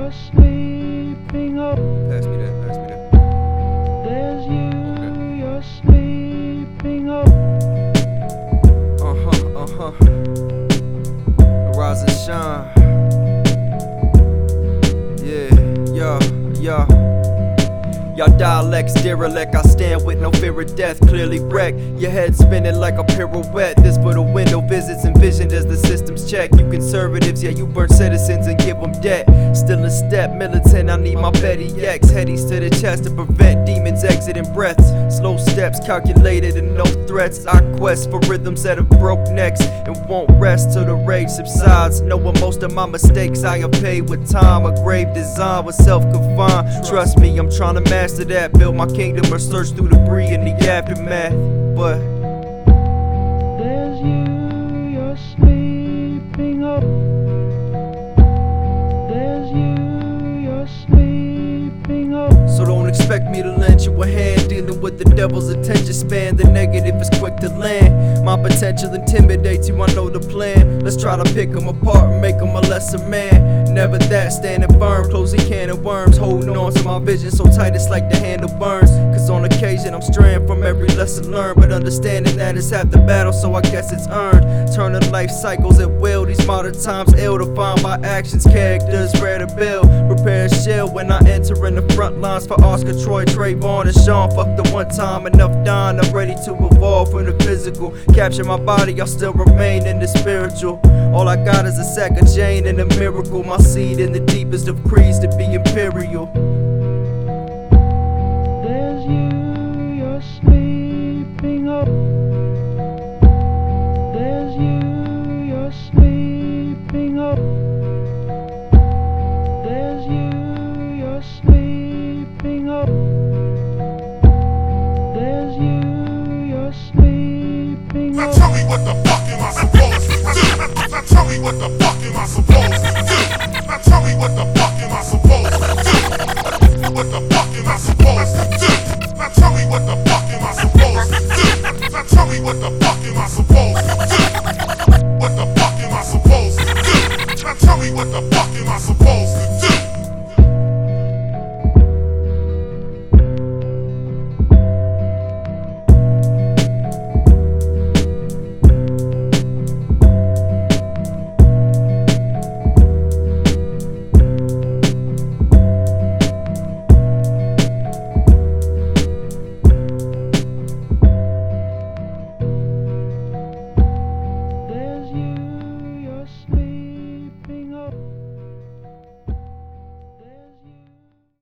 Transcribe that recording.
you're sleeping up. Pass me that. There's you, Okay. you're sleeping up. Rise and shine. Yeah. Y'all dialects derelict, I stand with no fear of death, clearly wrecked. Your head spinning like a pirouette. This for the window visits envisioned as the systems check. You conservatives, yeah, you burn citizens and give them debt. Still in step, militant, I need my petty X. Headies to the chest to prevent demons exiting breaths. Slow steps, calculated and no threats. I quest for rhythms that have broke necks and won't rest till the rage subsides. Knowing most of my mistakes I have paid with time. A grave design was self-confined. Trust me, I'm trying to master that. Build my kingdom or search through debris in the aftermath. But there's you, you're sleeping up. There's you, you're sleeping up. so don't expect me to lend you a hand. Dealing with the devil's attention span. The negative is quick to land. My potential intimidates you, I know the plan. Let's try to pick them apart and make them a lesser man. Never that, standing firm, closing can of worms. Holding on to my vision so tight it's like the handle burns. Cause on occasion I'm straying from every lesson learned. But understanding that it's half the battle, so I guess it's earned. Turning life cycles at will, these modern times ill to find my actions, characters rare to build. Prepare a shield when I enter in the front lines for Oscar, Troy, Trayvon, and Sean. Fuck the one time, enough dying, I'm ready to evolve from the physical. Capture my body, I'll still remain in the spiritual. All I got is a sack of Jane and a miracle. My seed in the deepest of creeds to be imperial. There's you, you're sleeping up. There's you, you're sleeping up. There's you, you're sleeping up. There's you, you're sleeping up. Now tell me what the fuck am I supposed to do? Now tell me what the